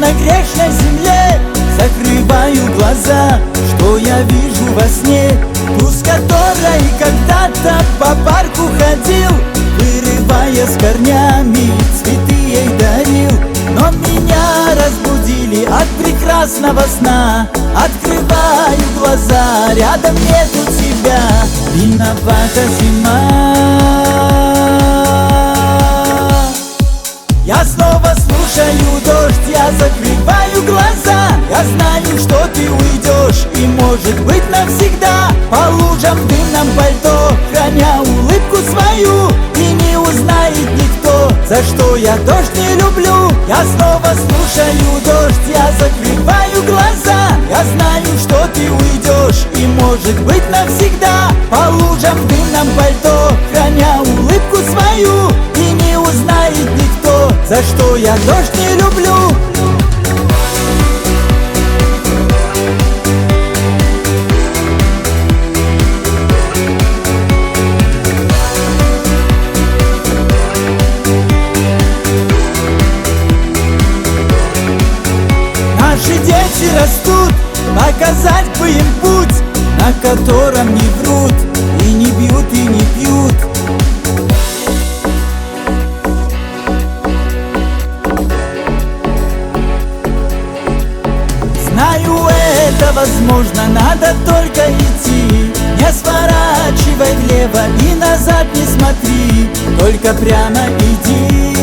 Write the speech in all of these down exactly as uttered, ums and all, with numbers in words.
на грешной земле. Закрываю глаза, что я вижу во сне? Ту, с которой когда-то по парку ходил, вырывая с корнями, цветы ей дарил. Но меня разбудили от прекрасного сна. Открываю глаза, рядом нету тебя. Виновата зима. Я снова слушаю дождь, я закрываю глаза. Я знаю, что ты уйдешь, и может быть навсегда. По лужам в дымном пальто, храня улыбку свою, и не узнает никто, за что я дождь не люблю. Я снова слушаю дождь, я закрываю глаза. Я знаю, что ты уйдешь, и может быть навсегда. По лужам в дымном пальто, храня улыбку свою, и не узнает никто, за что я дождь не люблю. Наши дети растут, показать бы им путь, на котором не врут, и не бьют, и не пьют. Знаю, это возможно, надо только идти. Не сворачивай влево и назад не смотри, только прямо иди.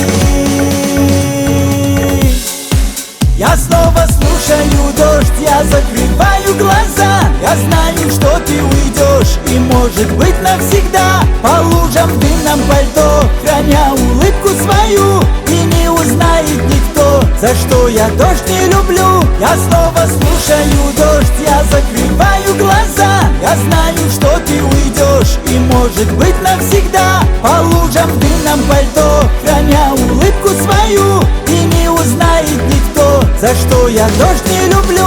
Я снова слушаю дождь, я закрываю глаза. Я знаю, что ты уйдешь, и может быть навсегда. По лужам в дымном пальто, храня улыбку свою, и не узнает никто, за что я дождь не люблю. Я снова слушаю дождь, я закрываю глаза. Я знаю, что ты уйдешь, и может быть навсегда. По лужам в дымном пальто, храня улыбку свою, и не узнает никто, за что я дождь не люблю.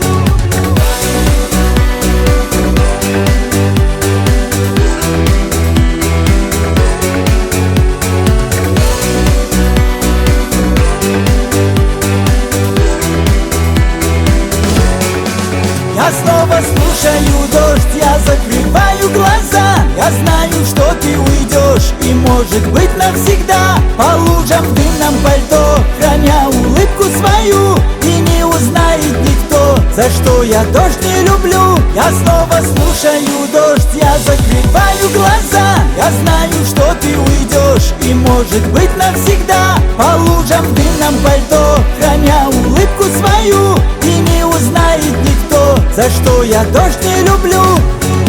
Я снова слушаю дождь, я закрываю глаза. Я знаю, что ты уйдешь, и может быть навсегда. По лужам в дымном пальто, храня улыбку свою, и не узнает никто, за что я дождь не люблю. Я снова слушаю дождь, я закрываю глаза. Я знаю, что ты уйдешь, и может быть навсегда. По лужам в дымном пальто, храня улыбку свою, и не узнает никто, за что я дождь не люблю.